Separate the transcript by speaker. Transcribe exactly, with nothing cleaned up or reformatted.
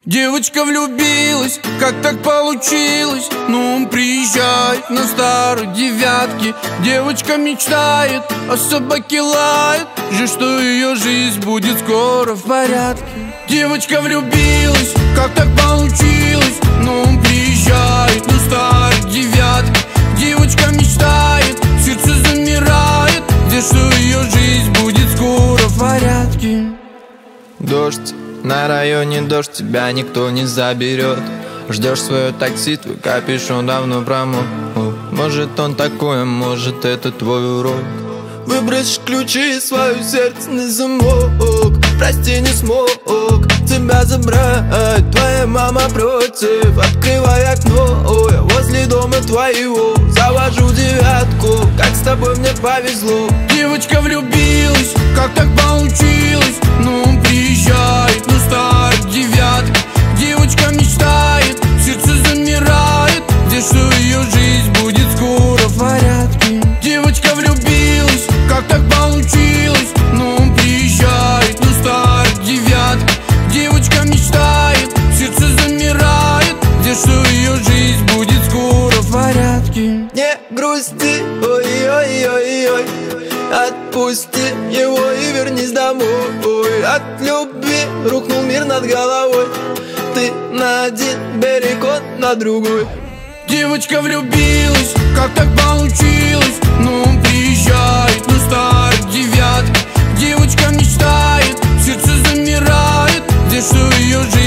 Speaker 1: Девочка влюбилась, как так получилось? Ну, он приезжает на старой девятке. Девочка мечтает, а собаки лает, же что ее жизнь будет скоро в порядке. Девочка влюбилась, как так получилось? Ну, он приезжает на старой девятке. Девочка мечтает, сердце замирает, где что ее жизнь будет скоро в порядке.
Speaker 2: Дождь, на районе дождь, тебя никто не заберет. Ждешь свое такси, твой капюшон давно промок. Может он такой, а может это твой урок. Выбрось ключи, свое сердце на замок. Прости, не смог тебя забрать, твоя мама против. Открывай окно, я возле дома твоего. Завожу девятку, как с тобой мне повезло.
Speaker 1: Девочка влюбилась, как так получилось? Ну, он приезжает на старой девятке. Девочка мечтает, сердце замирает, где что ее жизнь будет скоро в порядке. Девочка влюбилась, как так получилось? Ну, он приезжает на старой девятке. Девочка мечтает, сердце замирает, где что ее жизнь будет скоро в порядке.
Speaker 2: Не грусти, ой-ой-ой-ой, отпусти его и вернись домой. От любви рухнул мир над головой. Ты на один берег, он на другой.
Speaker 1: Девочка влюбилась, как так получилось? Ну, он приезжает на старой девятке. Девочка мечтает, сердце замирает, где что ее жизнь